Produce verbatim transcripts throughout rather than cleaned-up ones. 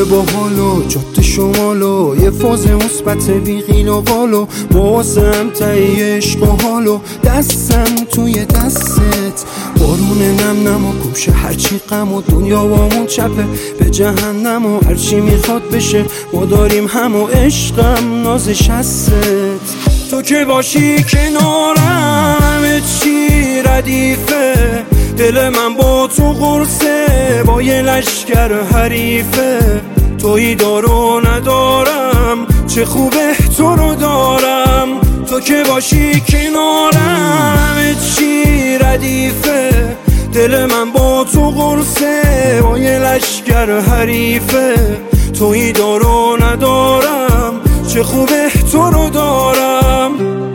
باحالو جاده شمالو یه فاز مثبت بیقین و والو بازم تایی عشق و حالو دستم توی دستت بارون نم نم و گوشه هرچی غم و دنیا وامون چپه به جهنم و هرچی میخواد بشه ما داریم هم و عشقم نازش هستت تو که باشی کنارم همه چی ردیفه دل من با تو قرصه با یه لشکر حریفه تویی دارو ندارم چه خوبه تو رو دارم تو که باشی کنارم همه چی ردیفه دل من با تو قرصه با یه لشکر حریفه تویی دارو ندارم چه خوبه تو رو دارم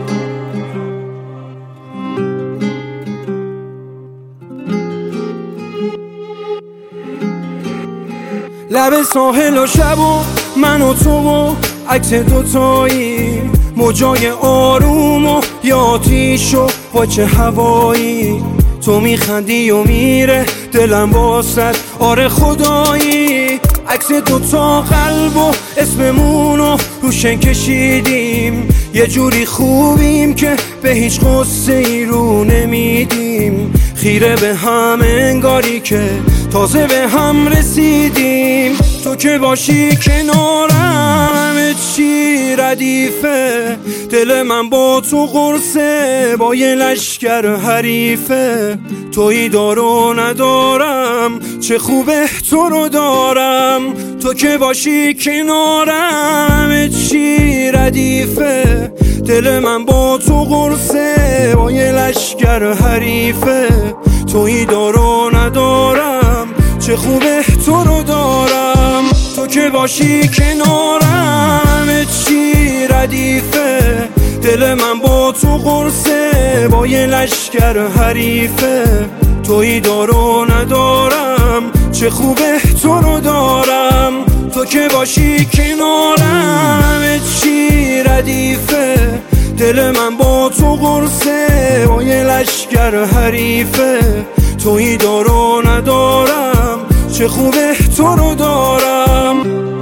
لب ساحل و شب و من و تو و عکس دوتایی موجای آروم و یا آتیش و پاچه هوایی تو میخندی و میره دلم باست آره خدایی عکس دوتا قلب و اسممونو روشن کشیدیم یه جوری خوبیم که به هیچ غصه ای رو نمیدیم خیره به هم انگاری که تازه به هم رسیدیم تو که باشی کنارم همه چی ردیفه دل من با تو قرصه با یه لشکر حریفه تویی دارو ندارم چه خوبه تو رو دارم تو که باشی کنارم همه چی ردیفه دل من با تو قرصه با یه لشکر حریفه تویی دارو ندارم چه خوبه تو رو دارم تو که باشی کنارم همه چی ردیفه دل من با تو قرصه با یه لشکر حریفه تویی دارو ندارم چه خوبه تو رو دارم تو که باشی کنارم همه چی ردیفه دل من با تو قرصه با یه لشکر حریفه تویی دارو ندارم چه خوبه تو رو دارم